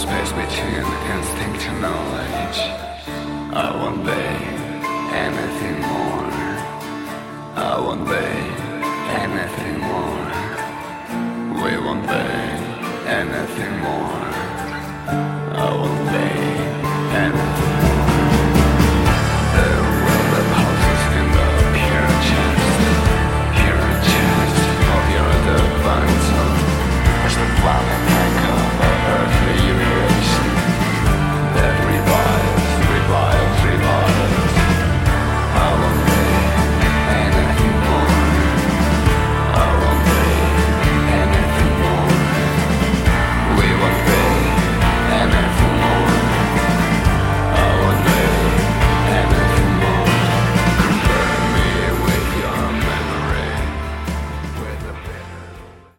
space between instinct and knowledge. I won't be anything more. I won't be anything more. We won't be anything more. I won't be